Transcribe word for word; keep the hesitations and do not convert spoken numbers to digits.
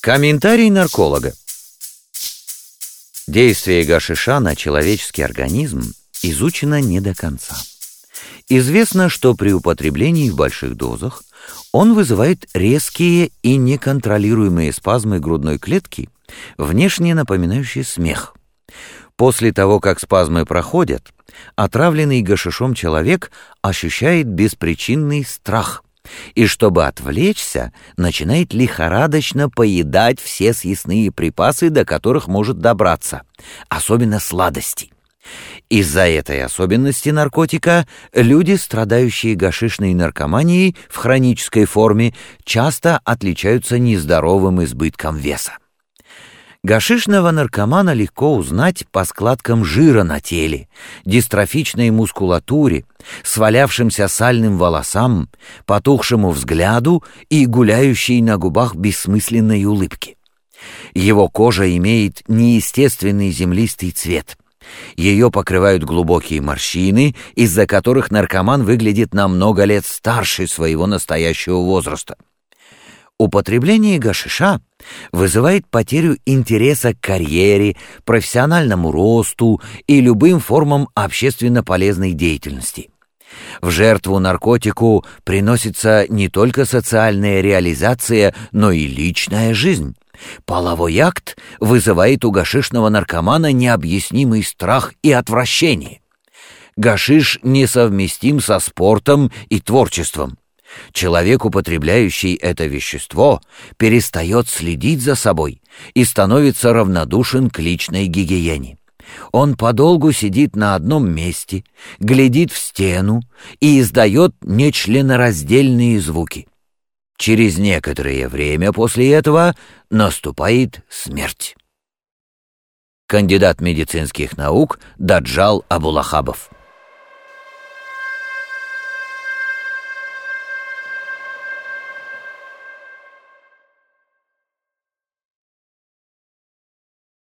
Комментарий нарколога. Действие гашиша на человеческий организм изучено не до конца. Известно, что при употреблении в больших дозах он вызывает резкие и неконтролируемые спазмы грудной клетки, внешне напоминающие смех. После того, как спазмы проходят, отравленный гашишом человек ощущает беспричинный страх, и чтобы отвлечься, начинает лихорадочно поедать все съестные припасы, до которых может добраться, особенно сладости. Из-за этой особенности наркотика люди, страдающие гашишной наркоманией в хронической форме, часто отличаются нездоровым избытком веса. Гашишного наркомана легко узнать по складкам жира на теле, дистрофичной мускулатуре, свалявшимся сальным волосам, потухшему взгляду и гуляющей на губах бессмысленной улыбке. Его кожа имеет неестественный землистый цвет. Ее покрывают глубокие морщины, из-за которых наркоман выглядит на много лет старше своего настоящего возраста. Употребление гашиша вызывает потерю интереса к карьере, профессиональному росту и любым формам общественно полезной деятельности. В жертву наркотику приносится не только социальная реализация, но и личная жизнь. Половой акт вызывает у гашишного наркомана необъяснимый страх и отвращение. Гашиш несовместим со спортом и творчеством. Человек, употребляющий это вещество, перестает следить за собой и становится равнодушен к личной гигиене. Он подолгу сидит на одном месте, глядит в стену и издает нечленораздельные звуки. Через некоторое время после этого наступает смерть. Кандидат медицинских наук Даджал Абулахабов.